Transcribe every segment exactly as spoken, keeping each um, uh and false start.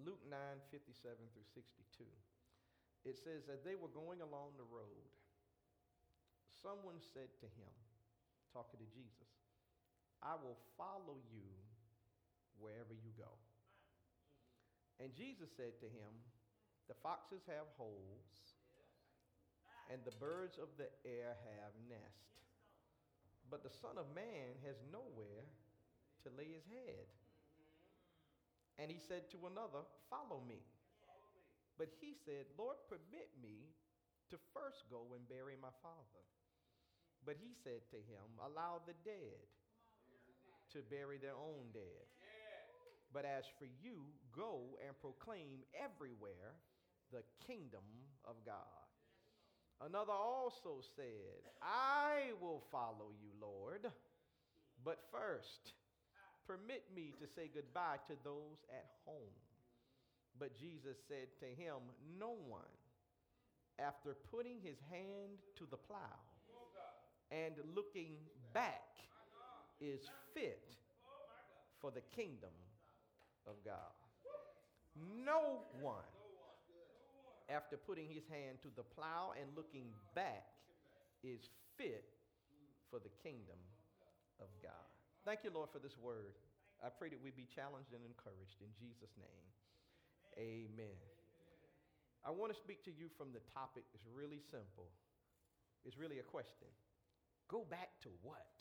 Luke nine fifty-seven through sixty-two. It says, as they were going along the road, someone said to him, talking to Jesus, I will follow you wherever you go. And Jesus said to him, the foxes have holes, and the birds of the air have nests, but the Son of Man has nowhere to lay his head. And he said to another, follow me. But he said, Lord, permit me to first go and bury my father. But he said to him, allow the dead to bury their own dead. But as for you, go and proclaim everywhere the kingdom of God. Another also said, I will follow you, Lord, but first permit me to say goodbye to those at home. But Jesus said to him, no one, after putting his hand to the plow and looking back, is fit for the kingdom of God. No one, after putting his hand to the plow and looking back, is fit for the kingdom of God. Thank you, Lord, for this word. I pray that we be challenged and encouraged in Jesus' name. Amen. I want to speak to you from the topic. It's really simple. It's really a question. Go back to what?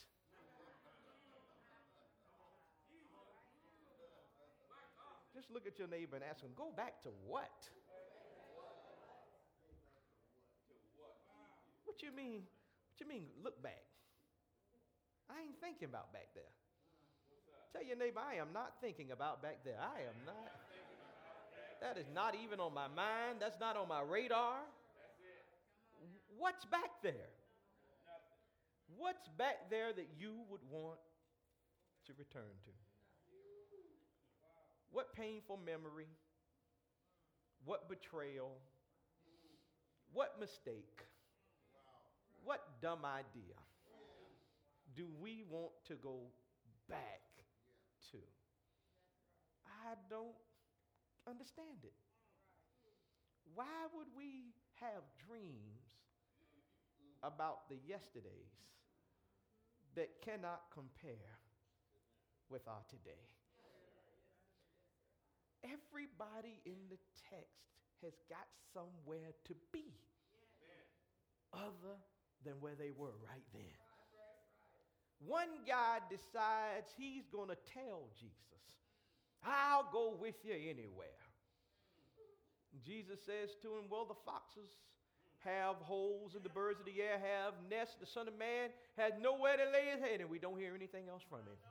Just look at your neighbor and ask him, go back to what? What you mean? What you mean look back? I ain't thinking about back there. Tell your neighbor, I am not thinking about back there. I am not. That is not even on my mind. That's not on my radar. What's back there? What's back there that you would want to return to? What painful memory? What betrayal? What mistake? What dumb idea do we want to go back to? I don't understand it. Why would we have dreams about the yesterdays that cannot compare with our today? Everybody in the text has got somewhere to be other than where they were right then. One guy decides he's going to tell Jesus, I'll go with you anywhere. Jesus says to him, well, the foxes have holes and the birds of the air have nests. The Son of Man has nowhere to lay his head, and we don't hear anything else from him.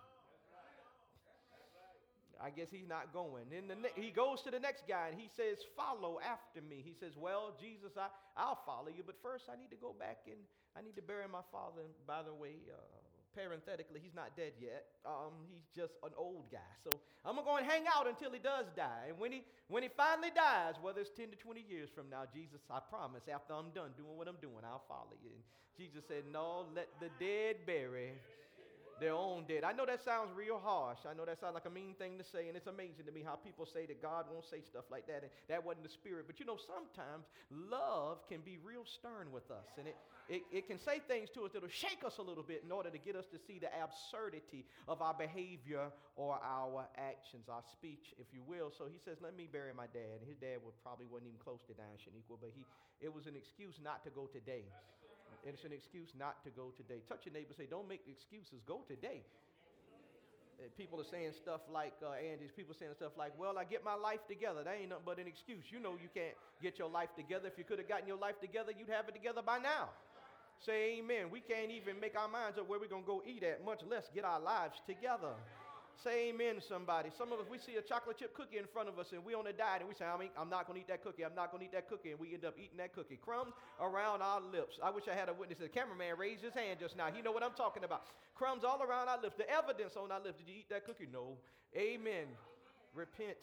I guess he's not going. Then the ne- he goes to the next guy and he says, follow after me. He says, well, Jesus, I, I'll follow you, but first I need to go back and I need to bury my father. And by the way, uh, parenthetically, he's not dead yet. Um, he's just an old guy. So I'm going to go and hang out until he does die. And when he, when he finally dies, whether it's ten to twenty years from now, Jesus, I promise, after I'm done doing what I'm doing, I'll follow you. And Jesus said, no, let the dead bury their own dead. I know that sounds real harsh. I know that sounds like a mean thing to say, and it's amazing to me how people say that God won't say stuff like that, and that wasn't the spirit. But you know, sometimes love can be real stern with us, and it, it, it can say things to us that'll shake us a little bit in order to get us to see the absurdity of our behavior or our actions, our speech, if you will. So he says, let me bury my dad. And his dad would probably wasn't even close to dying, Shaniqua, but he it was an excuse not to go today. It's an excuse not to go today. Touch your neighbor and say, don't make excuses. Go today. Uh, People are saying stuff like, uh, Andy's people saying stuff like, well, I get my life together. That ain't nothing but an excuse. You know you can't get your life together. If you could have gotten your life together, you'd have it together by now. Say amen. We can't even make our minds up where we're going to go eat at, much less get our lives together. Say amen, somebody. Some of us, we see a chocolate chip cookie in front of us and we on a diet and we say, I mean, I'm not going to eat that cookie. I'm not going to eat that cookie. And we end up eating that cookie. Crumbs around our lips. I wish I had a witness. The cameraman raised his hand just now. He know what I'm talking about. Crumbs all around our lips. The evidence on our lips. Did you eat that cookie? No. Amen. Repent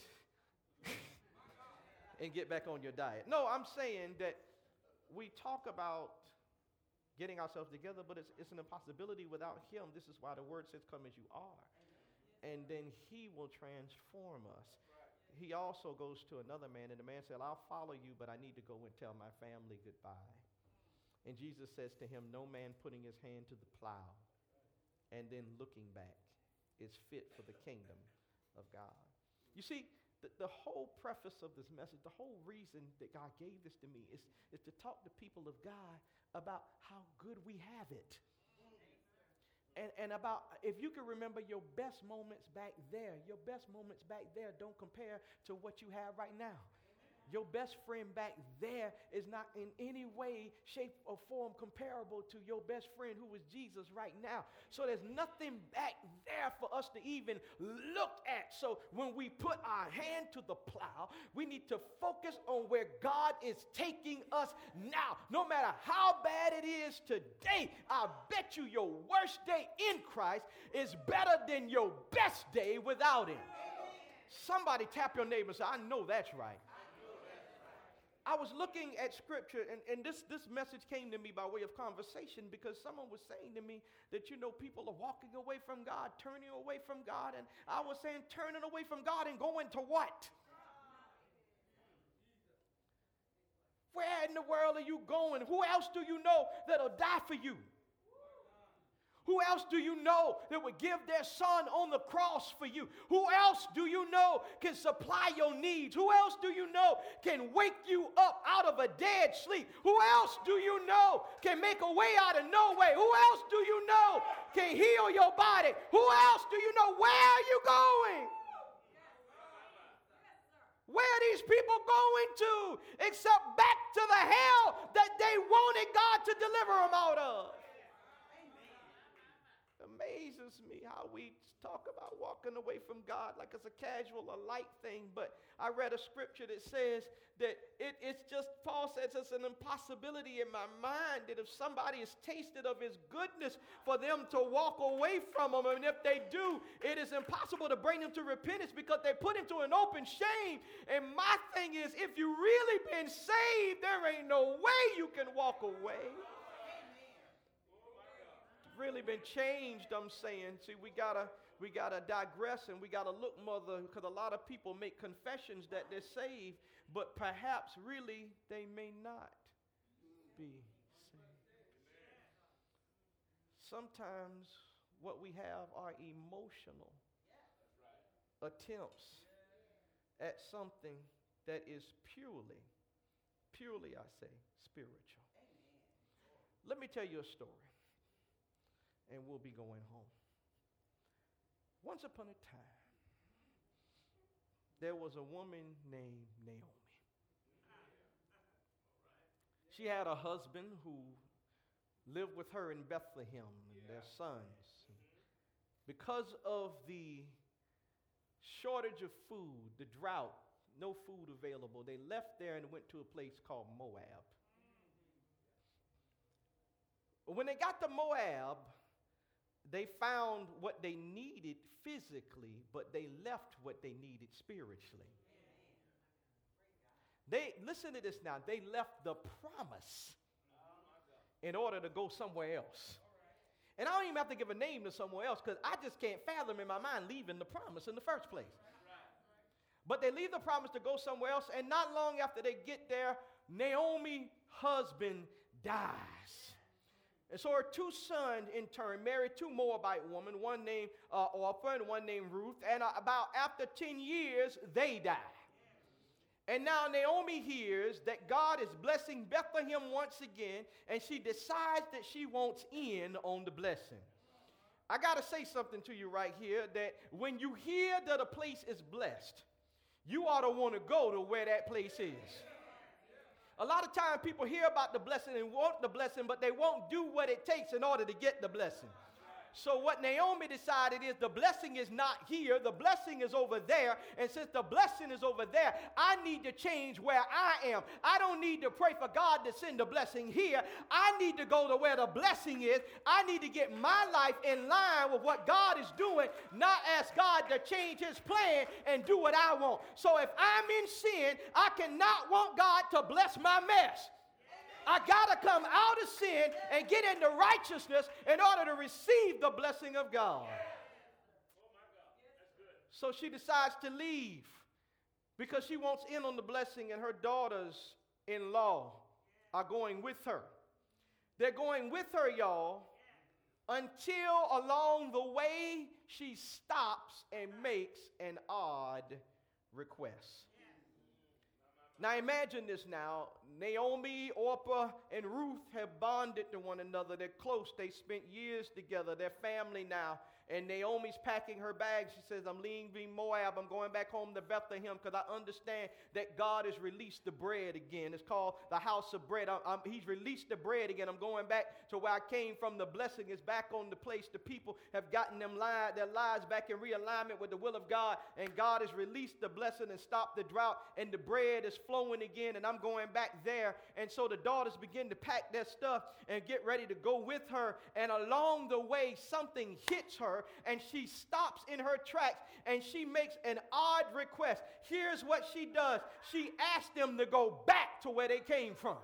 and get back on your diet. No, I'm saying that we talk about getting ourselves together, but it's, it's an impossibility without him. This is why the word says, come as you are. And then he will transform us. he also goes to another man, and the man said, I'll follow you, but I need to go and tell my family goodbye. And Jesus says to him, no man putting his hand to the plow and then looking back is fit for the kingdom of God. You see, the, the whole preface of this message, the whole reason that God gave this to me is, is to talk to people of God about how good we have it. And, and about, if you can remember your best moments back there, your best moments back there don't compare to what you have right now. Your best friend back there is not in any way, shape, or form comparable to your best friend who is Jesus right now. So there's nothing back there for us to even look at. So when we put our hand to the plow, we need to focus on where God is taking us now. No matter how bad it is today, I bet you your worst day in Christ is better than your best day without Him. Somebody tap your neighbor and say, I know that's right. I was looking at scripture, and, and this, this message came to me by way of conversation because someone was saying to me that, you know, people are walking away from God, turning away from God, and I was saying turning away from God and going to what? Where in the world are you going? Who else do you know that'll die for you? Who else do you know that would give their son on the cross for you? Who else do you know can supply your needs? Who else do you know can wake you up out of a dead sleep? Who else do you know can make a way out of no way? Who else do you know can heal your body? Who else do you know? Where are you going? Where are these people going to except back to the hell that they wanted God to deliver them out of? Amazes me how we talk about walking away from God like it's a casual or light thing. But I read a scripture that says that it, it's just, Paul says it's an impossibility in my mind that if somebody has tasted of his goodness for them to walk away from him, and if they do, it is impossible to bring them to repentance because they put into an open shame. And my thing is, if you really been saved, there ain't no way you can walk away. Really been changed, I'm saying. See, we gotta we gotta digress and we gotta look, mother, because a lot of people make confessions that they're saved, but perhaps really they may not be saved. Sometimes what we have are emotional attempts at something that is purely, purely, I say, spiritual. Let me tell you a story. And we'll be going home. Once upon a time, there was a woman named Naomi. She had a husband who lived with her in Bethlehem and their sons. Because of the shortage of food, the drought, no food available, they left there and went to a place called Moab. When they got to Moab, they found what they needed physically, but they left what they needed spiritually. They, listen to this now, they left the promise in order to go somewhere else. And I don't even have to give a name to somewhere else because I just can't fathom in my mind leaving the promise in the first place. But they leave the promise to go somewhere else, and not long after they get there, Naomi's husband dies. And so her two sons, in turn, married two Moabite women, one named uh, Orpah and one named Ruth. And uh, about after ten years, they die. And now Naomi hears that God is blessing Bethlehem once again, and she decides that she wants in on the blessing. I got to say something to you right here, that when you hear that a place is blessed, you ought to want to go to where that place is. A lot of times people hear about the blessing and want the blessing, but they won't do what it takes in order to get the blessing. So what Naomi decided is the blessing is not here, the blessing is over there, and since the blessing is over there, I need to change where I am. I don't need to pray for God to send the blessing here. I need to go to where the blessing is. I need to get my life in line with what God is doing, not ask God to change his plan and do what I want. So if I'm in sin, I cannot want God to bless my mess. I got to come out of sin and get into righteousness in order to receive the blessing of God. So she decides to leave. because she wants in on the blessing, and her daughters-in-law are going with her. They're going with her, y'all, until along the way she stops and makes an odd request. Now imagine this now. Naomi, Orpah, and Ruth have bonded to one another. They're close. They spent years together. They're family now. And Naomi's packing her bags. She says, I'm leaving Moab. I'm going back home to Bethlehem because I understand that God has released the bread again. It's called the house of bread. I'm, I'm, he's released the bread again. I'm going back to where I came from. The blessing is back on the place. The people have gotten them li- their lives back in realignment with the will of God. And God has released the blessing and stopped the drought. And the bread is flowing again. And I'm going back there. And so the daughters begin to pack their stuff and get ready to go with her. And along the way, something hits her. And she stops in her tracks and she makes an odd request. Here's what she does. She asks them to go back to where they came from.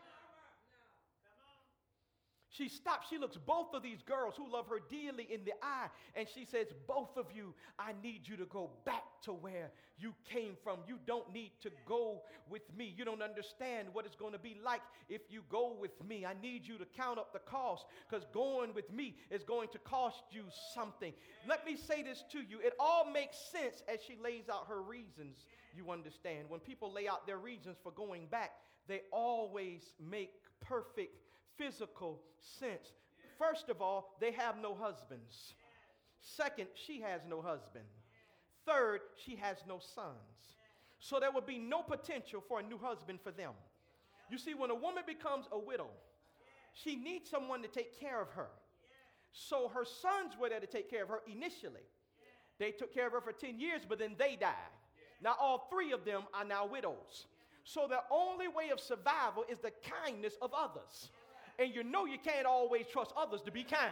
She stops. She looks both of these girls who love her dearly in the eye. And she says, both of you, I need you to go back to where you came from. You don't need to go with me. You don't understand what it's going to be like if you go with me. I need you to count up the cost, because going with me is going to cost you something. Let me say this to you. It all makes sense as she lays out her reasons. You understand. When people lay out their reasons for going back, they always make perfect physical sense. First of all, they have no husbands. Second, she has no husband. Third, she has no sons. So there would be no potential for a new husband for them. You see, when a woman becomes a widow, she needs someone to take care of her. So her sons were there to take care of her initially. They took care of her for ten years, but then they died. Now all three of them are now widows. So the only way of survival is the kindness of others. And you know you can't always trust others to be kind.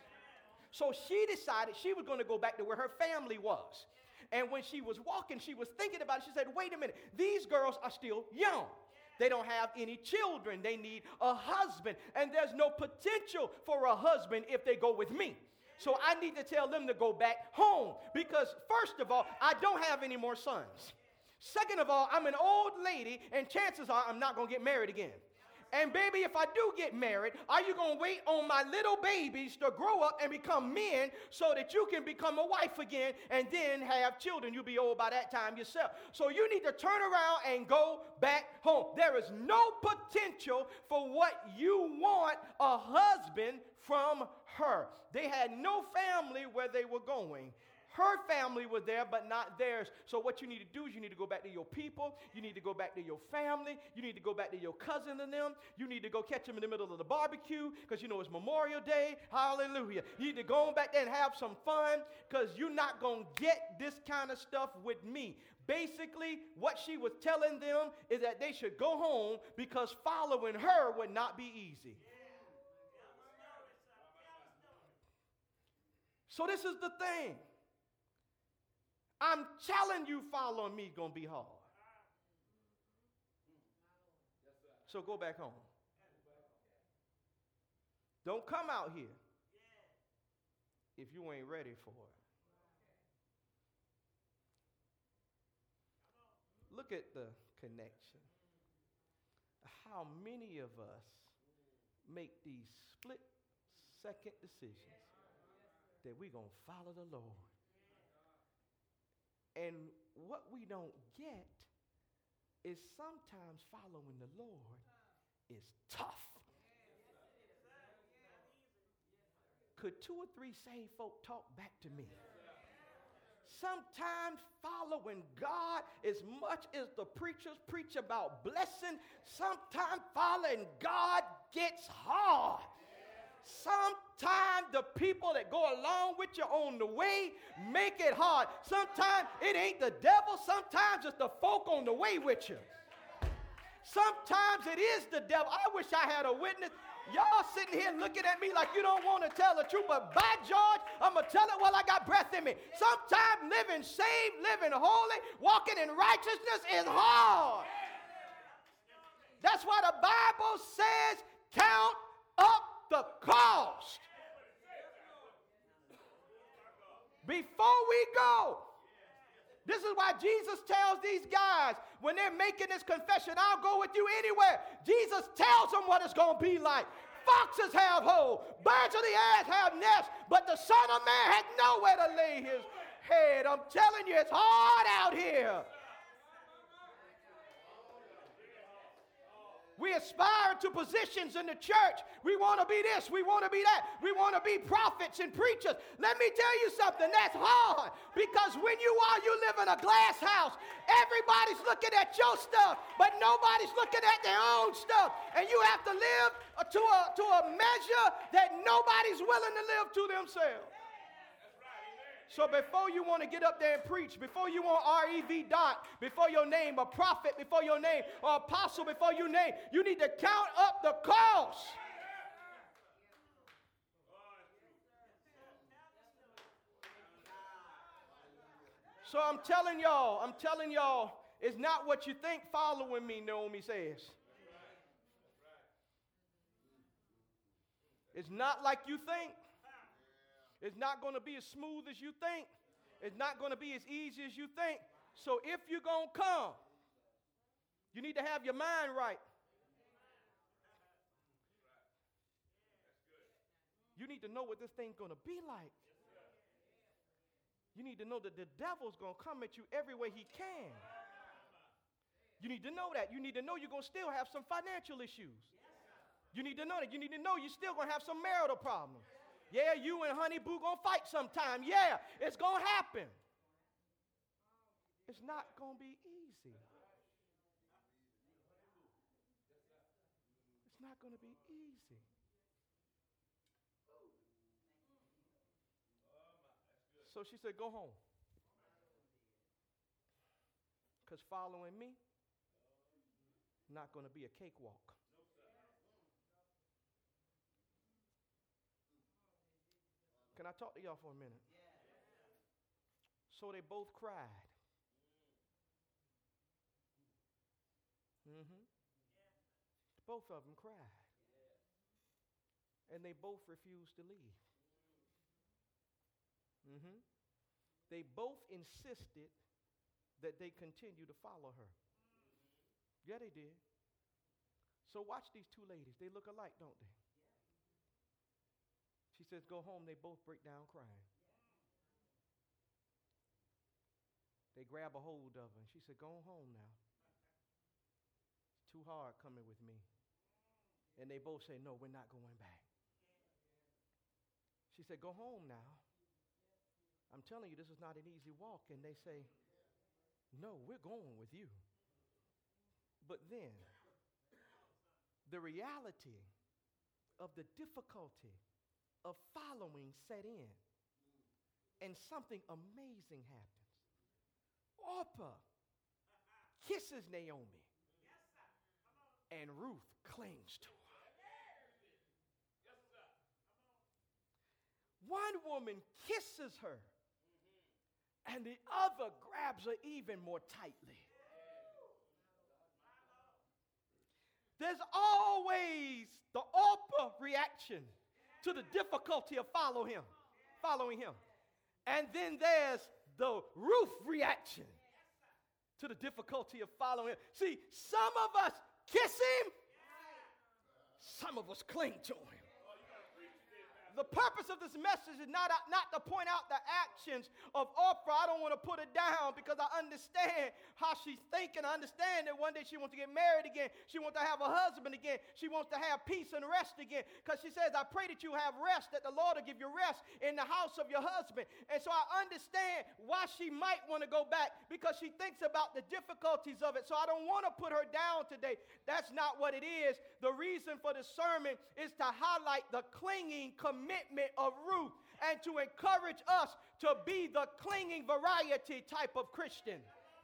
So she decided she was going to go back to where her family was. And when she was walking, she was thinking about it. She said, wait a minute, these girls are still young. They don't have any children. They need a husband. And there's no potential for a husband if they go with me. So I need to tell them to go back home. Because first of all, I don't have any more sons. Second of all, I'm an old lady, and chances are I'm not going to get married again. And baby, if I do get married, are you going to wait on my little babies to grow up and become men so that you can become a wife again and then have children? You'll be old by that time yourself. So you need to turn around and go back home. There is no potential for what you want a husband from her. They had no family where they were going. Her family was there, but not theirs. So what you need to do is you need to go back to your people. You need to go back to your family. You need to go back to your cousin and them. You need to go catch them in the middle of the barbecue because you know it's Memorial Day. Hallelujah. You need to go back there and have some fun because you're not going to get this kind of stuff with me. Basically, what she was telling them is that they should go home because following her would not be easy. So this is the thing. I'm telling you, following me is going to be hard. So go back home. Don't come out here if you ain't ready for it. Look at the connection. How many of us make these split-second decisions that we're going to follow the Lord. And what we don't get is sometimes following the Lord is tough. Could two or three saved folk talk back to me? Sometimes following God, as much as the preachers preach about blessing, sometimes following God gets hard. Sometimes the people that go along with you on the way make it hard. Sometimes it ain't the devil. Sometimes it's the folk on the way with you. Sometimes it is the devil. I wish I had a witness. Y'all sitting here looking at me like you don't want to tell the truth, but by George, I'm going to tell it while I got breath in me. Sometimes living saved, living holy, walking in righteousness is hard. That's why the Bible says, count up the cost. Before we go, This is why Jesus tells these guys when they're making this confession, I'll go with you anywhere. Jesus tells them what it's going to be like. Foxes have holes, birds of the air have nests, but the Son of Man had nowhere to lay his head. I'm telling you, it's hard out here. We aspire to positions in the church. We want to be this. We want to be that. We want to be prophets and preachers. Let me tell you something. That's hard. Because when you are, you live in a glass house. Everybody's looking at your stuff, but nobody's looking at their own stuff. And you have to live to a, to a measure that nobody's willing to live to themselves. So before you want to get up there and preach, before you want R E V dot, before your name, a prophet before your name, or apostle before your name, you need to count up the cost. So I'm telling y'all, I'm telling y'all, it's not what you think following me, Naomi says. It's not like you think. It's not going to be as smooth as you think. It's not going to be as easy as you think. So if you're going to come, you need to have your mind right. You need to know what this thing's going to be like. You need to know that the devil's going to come at you every way he can. You need to know that. You need to know you're going to still have some financial issues. You need to know that. You need to know you're still going to have some marital problems. Yeah, you and Honey Boo going to fight sometime. Yeah, it's going to happen. It's not going to be easy. It's not going to be easy. So she said, go home. Because following me, not going to be a cakewalk. Can I talk to y'all for a minute? So they both cried. Mm-hmm. Both of them cried. And they both refused to leave. Mm-hmm. They both insisted that they continue to follow her. Yeah, they did. So watch these two ladies. They look alike, don't they? She says, go home. They both break down crying. They grab a hold of her. And she said, go home now. It's too hard coming with me. And they both say, no, we're not going back. She said, go home now. I'm telling you, this is not an easy walk. And they say, no, we're going with you. But then, the reality of the difficulty of following set in, and something amazing happens. Orpah kisses Naomi, and Ruth clings to her. One woman kisses her, and the other grabs her even more tightly. There's always the Orpah reaction to the difficulty of follow him, following him. And then there's the Ruth reaction to the difficulty of following him. See, some of us kiss him, some of us cling to him. The purpose of this message is not, not to point out the actions of Orpah. I don't want to put her down because I understand how she's thinking. I understand that one day she wants to get married again. She wants to have a husband again. She wants to have peace and rest again. Because she says, I pray that you have rest, that the Lord will give you rest in the house of your husband. And so I understand why she might want to go back, because she thinks about the difficulties of it. So I don't want to put her down today. That's not what it is. The reason for the sermon is to highlight the clinging commitment commitment of Ruth, and to encourage us to be the clinging variety type of Christian.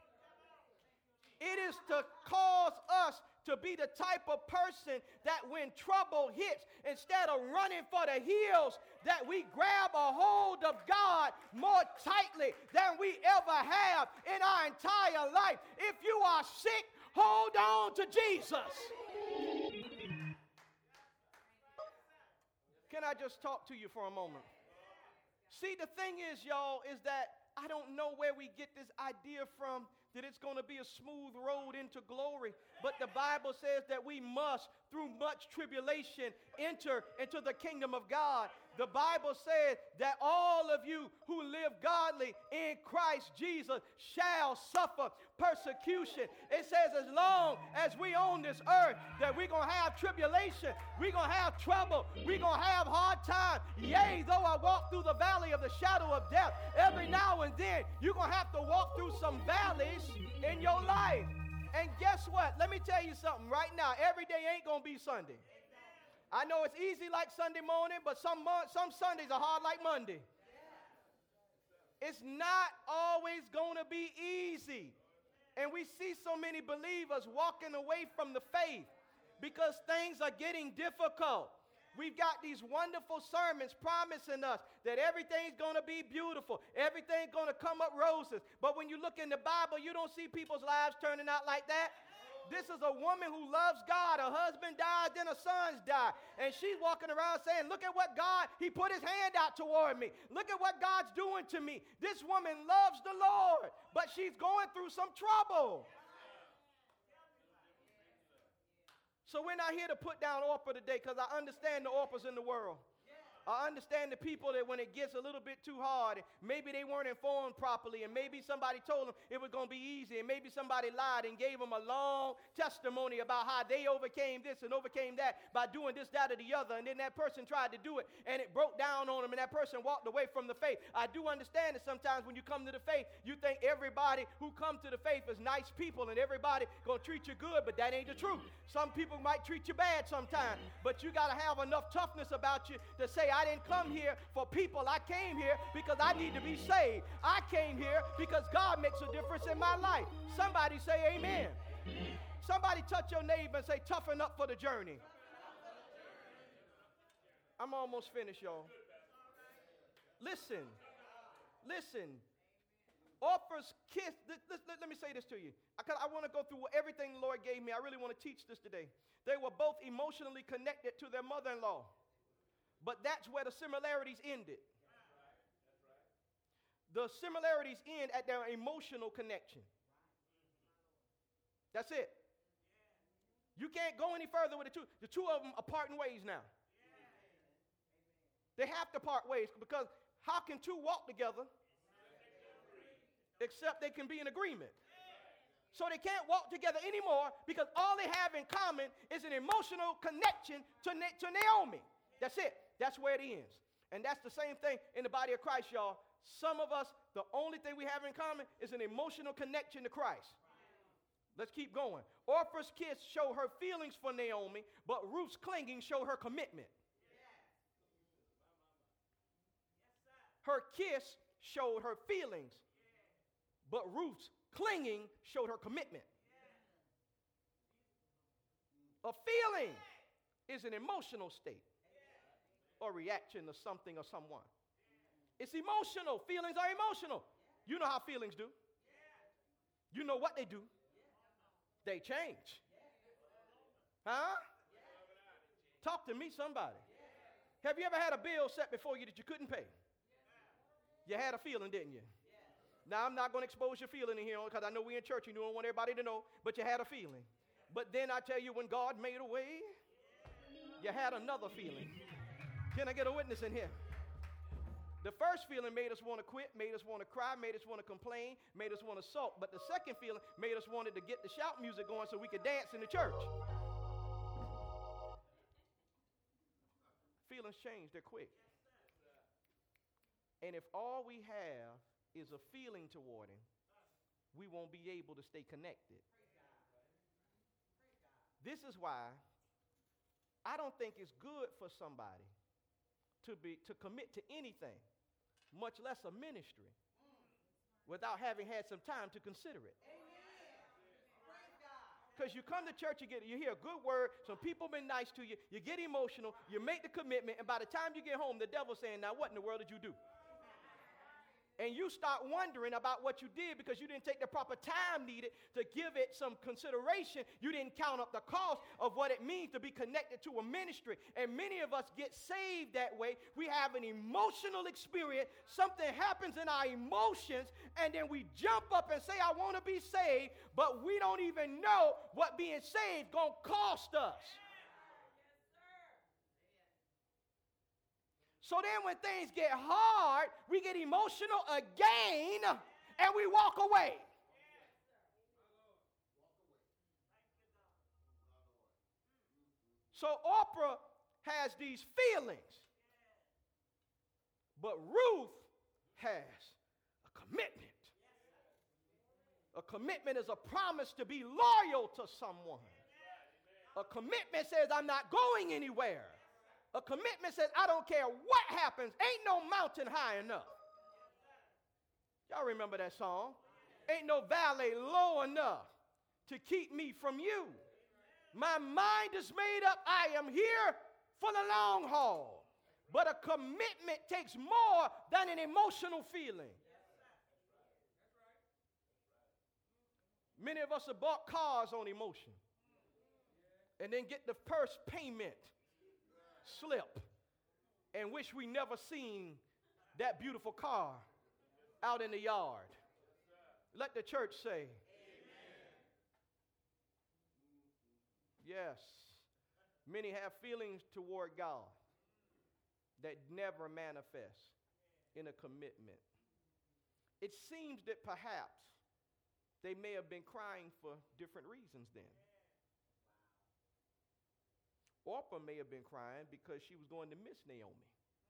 It is to cause us to be the type of person that when trouble hits, instead of running for the hills, that we grab a hold of God more tightly than we ever have in our entire life. If you are sick, hold on to Jesus. Can I just talk to you for a moment? See, the thing is, y'all, is that I don't know where we get this idea from that it's going to be a smooth road into glory. But the Bible says that we must, through much tribulation, enter into the kingdom of God. The Bible says that all of you who live godly in Christ Jesus shall suffer persecution. It says as long as we on this earth that we're going to have tribulation, we're going to have trouble, we're going to have hard time. Yea, though I walk through the valley of the shadow of death, every now and then you're going to have to walk through some valleys in your life. And guess what? Let me tell you something right now. Every day ain't going to be Sunday. I know it's easy like Sunday morning, but some mon- some Sundays are hard like Monday. It's not always going to be easy. And we see so many believers walking away from the faith because things are getting difficult. We've got these wonderful sermons promising us that everything's going to be beautiful. Everything's going to come up roses. But when you look in the Bible, you don't see people's lives turning out like that. This is a woman who loves God. Her husband died, then her sons died. And she's walking around saying, look at what God, he put his hand out toward me. Look at what God's doing to me. This woman loves the Lord, but she's going through some trouble. So we're not here to put down Orpah today because I understand the Orpahs in the world. I understand the people that when it gets a little bit too hard, maybe they weren't informed properly, and maybe somebody told them it was going to be easy, and maybe somebody lied and gave them a long testimony about how they overcame this and overcame that by doing this, that, or the other, and then that person tried to do it, and it broke down on them, and that person walked away from the faith. I do understand that sometimes when you come to the faith, you think everybody who come to the faith is nice people, and everybody going to treat you good, but that ain't the truth. Some people might treat you bad sometimes, but you got to have enough toughness about you to say, I didn't come here for people. I came here because I need to be saved. I came here because God makes a difference in my life. Somebody say amen. Somebody touch your neighbor and say, toughen up for the journey. I'm almost finished, y'all. Listen. Listen. Orpah's kiss. Let, let, let me say this to you. I, I want to go through everything the Lord gave me. I really want to teach this today. They were both emotionally connected to their mother-in-law. But that's where the similarities ended. The similarities end at their emotional connection. That's it. You can't go any further with the two. The two of them are parting ways now. They have to part ways because how can two walk together except they can be in agreement? So they can't walk together anymore because all they have in common is an emotional connection to, Na- to Naomi. That's it. That's where it ends. And that's the same thing in the body of Christ, y'all. Some of us, the only thing we have in common is an emotional connection to Christ. Let's keep going. Orpah's kiss showed her feelings for Naomi, but Ruth's clinging showed her commitment. Her kiss showed her feelings, but Ruth's clinging showed her commitment. A feeling is an emotional state or reaction to something or someone. It's emotional. Feelings are emotional. You know how feelings do. You know what they do. They change. Huh? Talk to me, somebody. Have you ever had a bill set before you that you couldn't pay? You had a feeling, didn't you? Now, I'm not going to expose your feeling in here because I know we in church and you don't want everybody to know, but you had a feeling. But then I tell you, when God made a way, you had another feeling. Can I get a witness in here? The first feeling made us want to quit, made us want to cry, made us want to complain, made us want to sulk. But the second feeling made us wanted to get the shout music going so we could dance in the church. Feelings change, they're quick. And if all we have is a feeling toward him, we won't be able to stay connected. This is why I don't think it's good for somebody to be to commit to anything, much less a ministry, without having had some time to consider it. Because you come to church, you get you hear a good word, some people been nice to you, you get emotional, you make the commitment, and by the time you get home, the devil's saying, now what in the world did you do? And you start wondering about what you did because you didn't take the proper time needed to give it some consideration. You didn't count up the cost of what it means to be connected to a ministry. And many of us get saved that way. We have an emotional experience. Something happens in our emotions, and then we jump up and say, I want to be saved, but we don't even know what being saved going to cost us. So then when things get hard, we get emotional again, and we walk away. So Oprah has these feelings, but Ruth has a commitment. A commitment is a promise to be loyal to someone. A commitment says, I'm not going anywhere. A commitment says, I don't care what happens. Ain't no mountain high enough. Y'all remember that song? Ain't no valley low enough to keep me from you. My mind is made up. I am here for the long haul. But a commitment takes more than an emotional feeling. Many of us have bought cars on emotion and then get the first payment slip and wish we never seen that beautiful car out in the yard. Let the church say, amen. Yes, many have feelings toward God that never manifest in a commitment. It seems that perhaps they may have been crying for different reasons then. Orpah may have been crying because she was going to miss Naomi.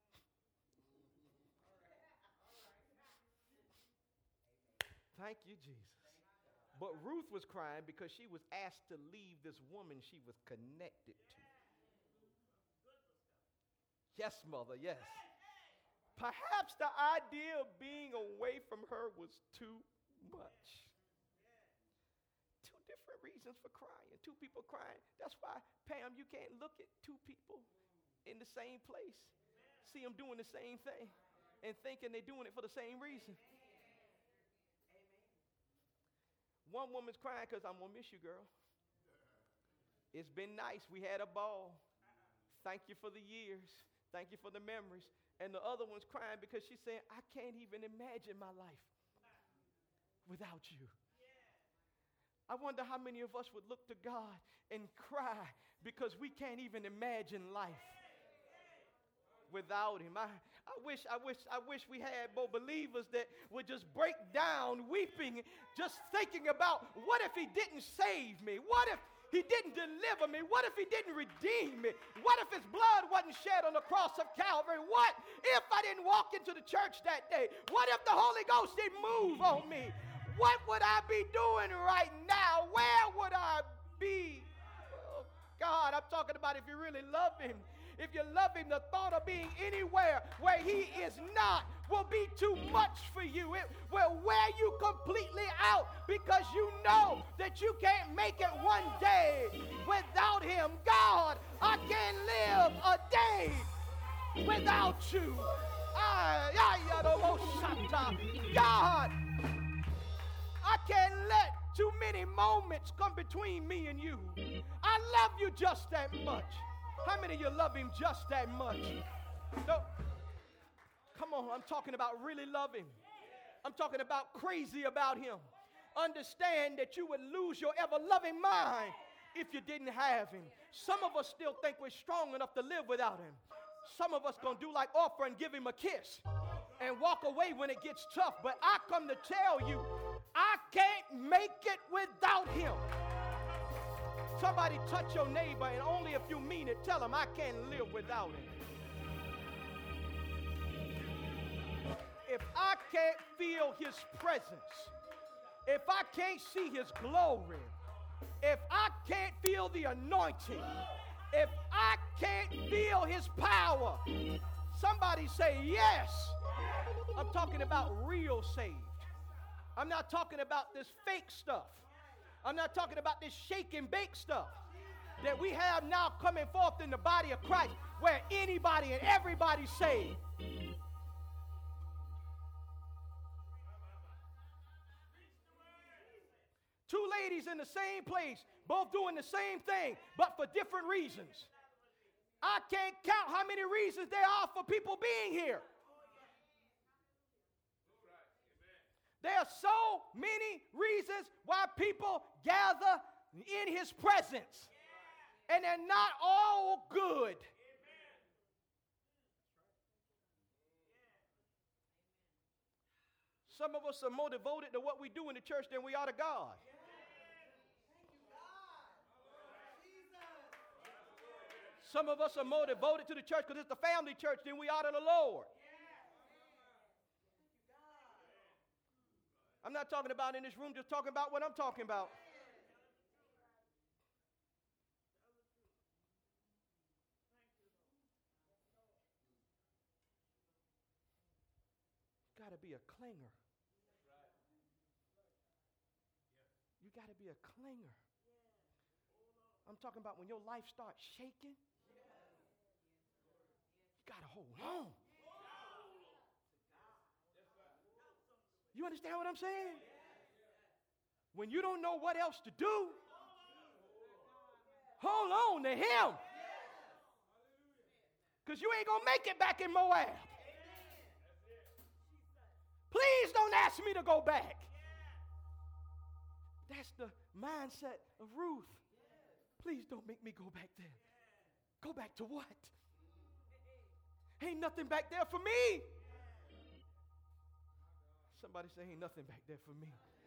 Thank you, Jesus. But Ruth was crying because she was asked to leave this woman she was connected to. Yes, mother, yes. Perhaps the idea of being away from her was too much. Two different reasons for crying. Two people crying. That's why, Pam, you can't look at two people in the same place, see them doing the same thing, and thinking they're doing it for the same reason. One woman's crying because I'm going to miss you, girl. It's been nice. We had a ball. Thank you for the years. Thank you for the memories. And the other one's crying because she's saying, I can't even imagine my life without you. I wonder how many of us would look to God and cry because we can't even imagine life without him. I, I wish, I wish, I wish we had more believers that would just break down weeping, just thinking about what if he didn't save me? What if he didn't deliver me? What if he didn't redeem me? What if his blood wasn't shed on the cross of Calvary? What if I didn't walk into the church that day? What if the Holy Ghost didn't move on me? What would I be doing right now? Where would I be? Oh, God, I'm talking about if you really love him. If you love him, the thought of being anywhere where he is not will be too much for you. It will wear you completely out because you know that you can't make it one day without him. God, I can't live a day without you. God, I can't let too many moments come between me and you. I love you just that much. How many of you love him just that much? No. Come on, I'm talking about really love him. I'm talking about crazy about him. Understand that you would lose your ever-loving mind if you didn't have him. Some of us still think we're strong enough to live without him. Some of us going to do like Oprah and give him a kiss and walk away when it gets tough. But I come to tell you, I can't make it without him. Somebody touch your neighbor, and only if you mean it, tell him I can't live without him. If I can't feel his presence, if I can't see his glory, if I can't feel the anointing, if I can't feel his power, somebody say yes. I'm talking about real saved. I'm not talking about this fake stuff. I'm not talking about this shake and bake stuff that we have now coming forth in the body of Christ where anybody and everybody saved. Two ladies in the same place, both doing the same thing, but for different reasons. I can't count how many reasons there are for people being here. There are so many reasons why people gather in his presence. And they're not all good. Some of us are more devoted to what we do in the church than we are to God. Some of us are more devoted to the church because it's the family church than we are to the Lord. I'm not talking about in this room, just talking about what I'm talking about. You got to be a clinger. You got to be a clinger. I'm talking about when your life starts shaking, you got to hold on. You understand what I'm saying? When you don't know what else to do, hold on to him. Because you ain't going to make it back in Moab. Please don't ask me to go back. That's the mindset of Ruth. Please don't make me go back there. Go back to what? Ain't nothing back there for me. Somebody say, ain't nothing back there for me.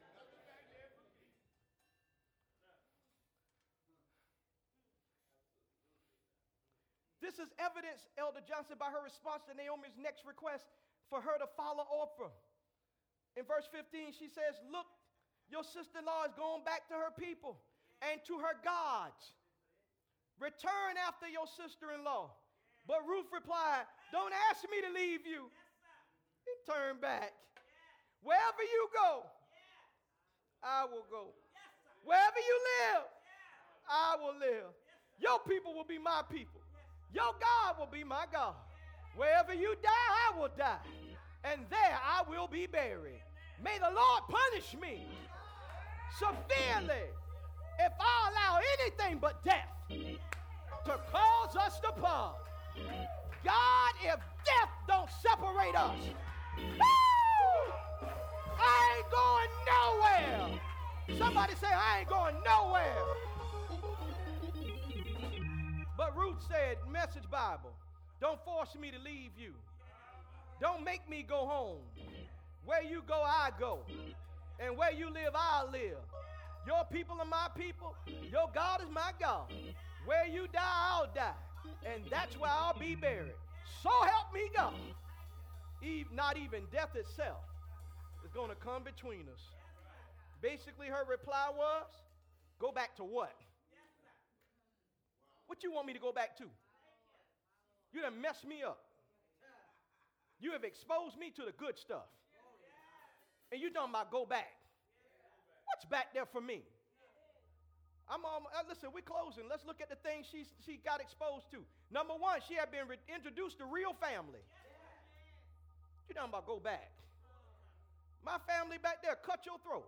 This is evidence, Elder Johnson, by her response to Naomi's next request for her to follow Orpah. In verse fifteen, she says, look, your sister-in-law is going back to her people and to her gods. Return after your sister-in-law. But Ruth replied, don't ask me to leave you. And turn back. Wherever you go, I will go. Wherever you live, I will live. Your people will be my people. Your God will be my God. Wherever you die, I will die. And there I will be buried. May the Lord punish me severely if I allow anything but death to cause us to part. God, if death don't separate us, woo, I ain't going nowhere. Somebody say, I ain't going nowhere. But Ruth said, Message Bible, don't force me to leave you. Don't make me go home. Where you go, I go. And where you live, I'll live. Your people are my people. Your God is my God. Where you die, I'll die. And that's where I'll be buried. So help me God. Eve, not even death itself is going to come between us. Basically, her reply was, go back to what? What you want me to go back to? You done messed me up. You have exposed me to the good stuff. And you talking about go back. What's back there for me? I'm on, uh, listen, we're closing. Let's look at the things she, she got exposed to. Number one, she had been re- introduced to real family. You talking about go back. My family back there cut your throat.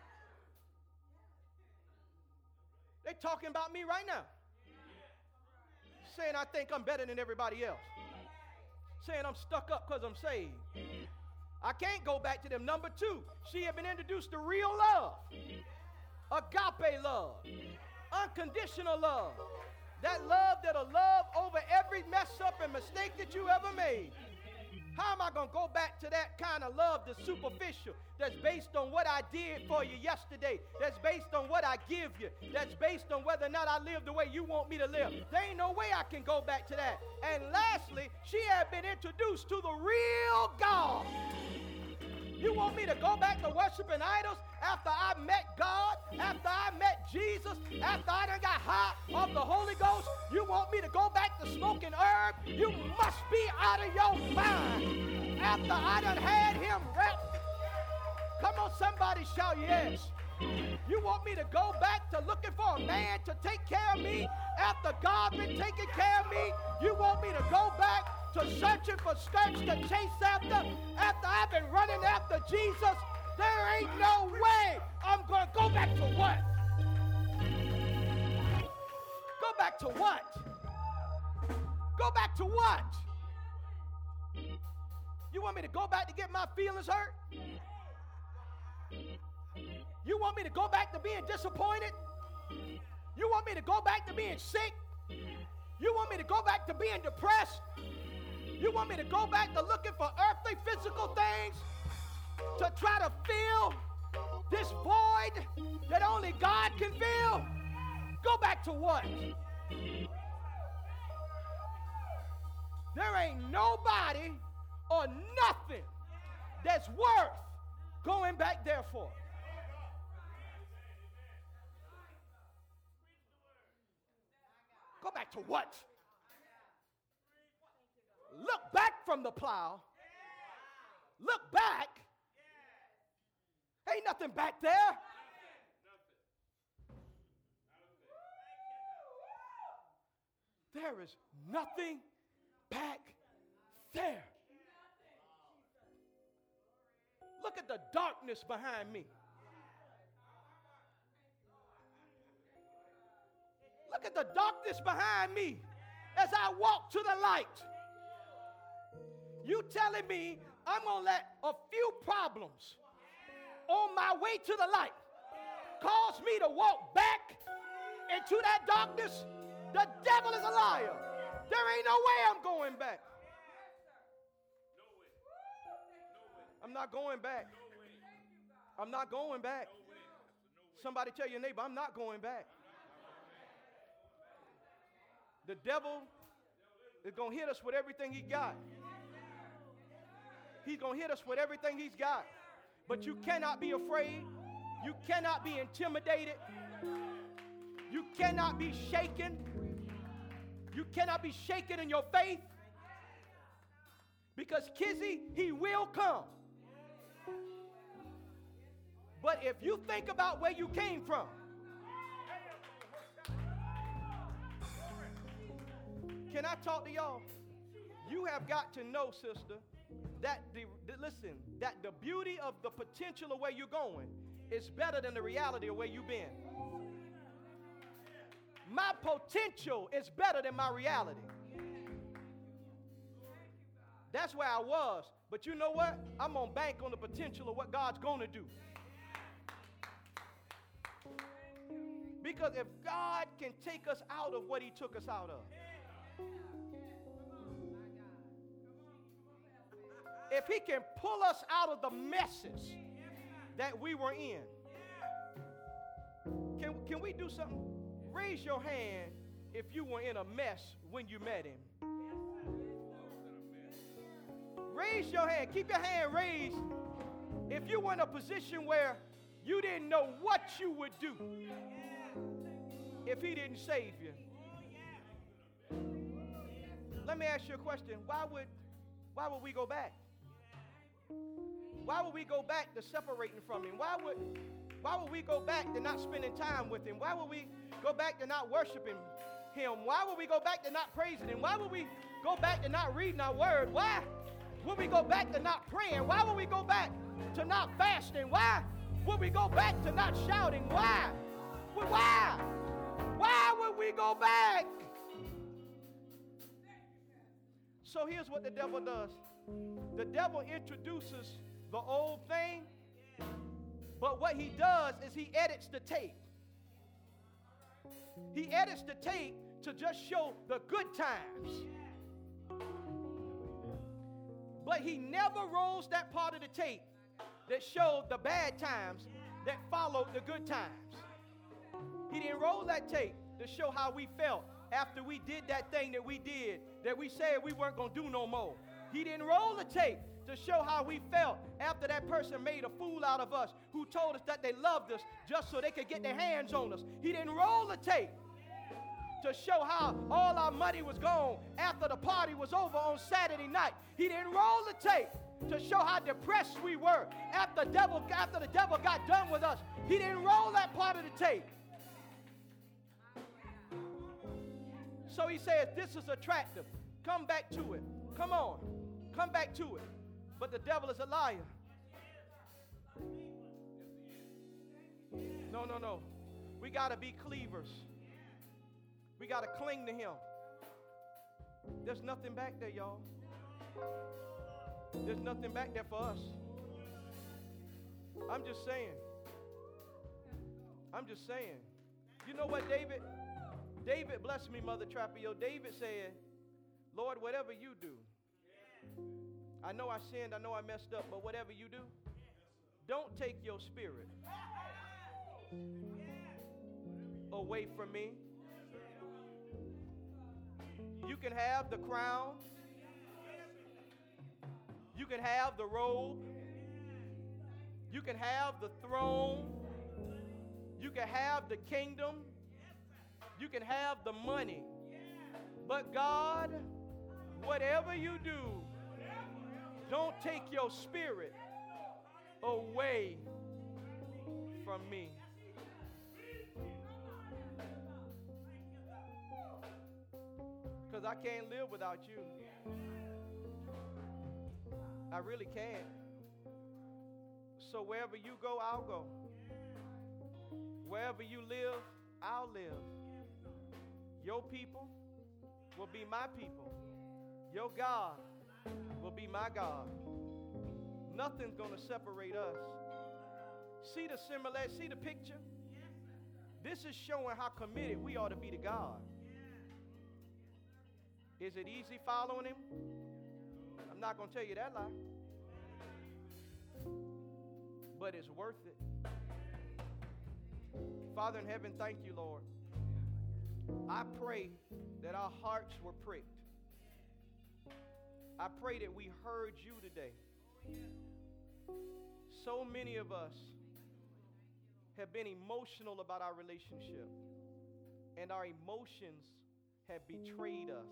They talking about me right now. Saying I think I'm better than everybody else. Saying I'm stuck up because I'm saved. I can't go back to them. Number two, she had been introduced to real love. Agape love. Unconditional love. That love that'll love over every mess up and mistake that you ever made. How am I going to go back to that kind of love that's superficial, that's based on what I did for you yesterday, that's based on what I give you, that's based on whether or not I live the way you want me to live? There ain't no way I can go back to that. And lastly, she had been introduced to the real God. You want me to go back to worshiping idols after I met God, after I met Jesus, after I done got high of the Holy Ghost? You want me to go back to smoking herb? You must be out of your mind. After I done had him wrapped. Come on, somebody shout yes. You want me to go back to looking for a man to take care of me after God been taking care of me? You want me to go back to searching for skirts to chase after after I've been running after Jesus? There ain't no way I'm going to go back to what? Go back to what? Go back to what? You want me to go back to get my feelings hurt? You want me to go back to being disappointed? You want me to go back to being sick? You want me to go back to being depressed? You want me to go back to looking for earthly, physical things to try to fill this void that only God can fill? Go back to what? There ain't nobody or nothing that's worth going back there for. Go back to what? Look back from the plow. Look back. Ain't nothing back there. There is nothing back there. Look at the darkness behind me. Look at the darkness behind me as I walk to the light. You telling me I'm going to let a few problems on my way to the light cause me to walk back into that darkness? The devil is a liar. There ain't no way I'm going back. I'm not going back. I'm not going back. Somebody tell your neighbor, I'm not going back. The devil is going to hit us with everything he got. He's going to hit us with everything he's got. But you cannot be afraid. You cannot be intimidated. You cannot be shaken. You cannot be shaken in your faith. Because Kizzy, he will come. But if you think about where you came from, can I talk to y'all? You have got to know, sister, that the, the listen, that the beauty of the potential of where you're going is better than the reality of where you've been. My potential is better than my reality. That's where I was. But you know what? I'm going to bank on the potential of what God's going to do. Because if God can take us out of what he took us out of, if he can pull us out of the messes that we were in, can, can we do something? Raise your hand if you were in a mess when you met him. Raise your hand. Keep your hand raised if you were in a position where you didn't know what you would do if he didn't save you. Let me ask you a question. Why would, why would we go back? Why would we go back to separating from him? Why would, why would we go back to not spending time with him? Why would we go back to not worshiping him? Why would we go back to not praising him? Why would we go back to not reading our word? Why would we go back to not praying? Why would we go back to not fasting? Why would we go back to not shouting? Why? Why? Why would we go back? So here's what the devil does. The devil introduces the old thing, but what he does is he edits the tape. He edits the tape to just show the good times. But he never rolls that part of the tape that showed the bad times that followed the good times. He didn't roll that tape to show how we felt after we did that thing that we did, that we said we weren't going to do no more. He didn't roll the tape to show how we felt after that person made a fool out of us, who told us that they loved us just so they could get their hands on us. He didn't roll the tape to show how all our money was gone after the party was over on Saturday night. He didn't roll the tape to show how depressed we were after the devil, after the devil got done with us. He didn't roll that part of the tape. So he says, this is attractive. Come back to it. Come on. Come back to it. But the devil is a liar. No, no, no. We got to be cleavers. We got to cling to him. There's nothing back there, y'all. There's nothing back there for us. I'm just saying. I'm just saying. You know what, David? David, bless me, Mother Trapio. David said, Lord, whatever you do, I know I sinned, I know I messed up, but whatever you do, don't take your spirit away from me. You can have the crown. You can have the robe. You can have the throne. You can have the kingdom. You can have the money. But God, whatever you do, don't take your spirit away from me. Because I can't live without you. I really can't. So wherever you go, I'll go. Wherever you live, I'll live. Your people will be my people. Your God will be my God. Nothing's going to separate us. See the similarity? See the picture? This is showing how committed we ought to be to God. Is it easy following him? I'm not going to tell you that lie. But it's worth it. Father in heaven, thank you, Lord. I pray that our hearts were pricked. I pray that we heard you today. So many of us have been emotional about our relationship, and our emotions have betrayed us.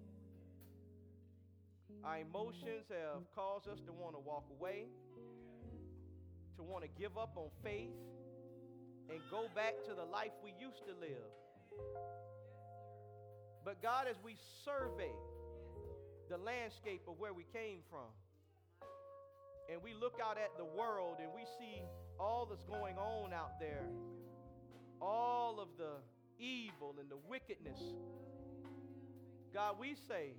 Our emotions have caused us to want to walk away, to want to give up on faith, and go back to the life we used to live. But God, as we survey the landscape of where we came from, and we look out at the world and we see all that's going on out there, all of the evil and the wickedness, God, we say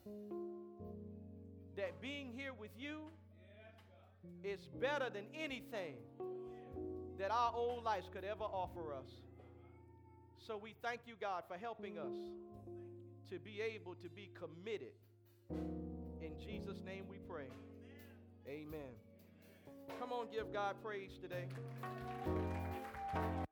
that being here with you is better than anything that our old lives could ever offer us. So we thank you, God, for helping us to be able to be committed. In Jesus' name we pray. Amen. Come on, give God praise today.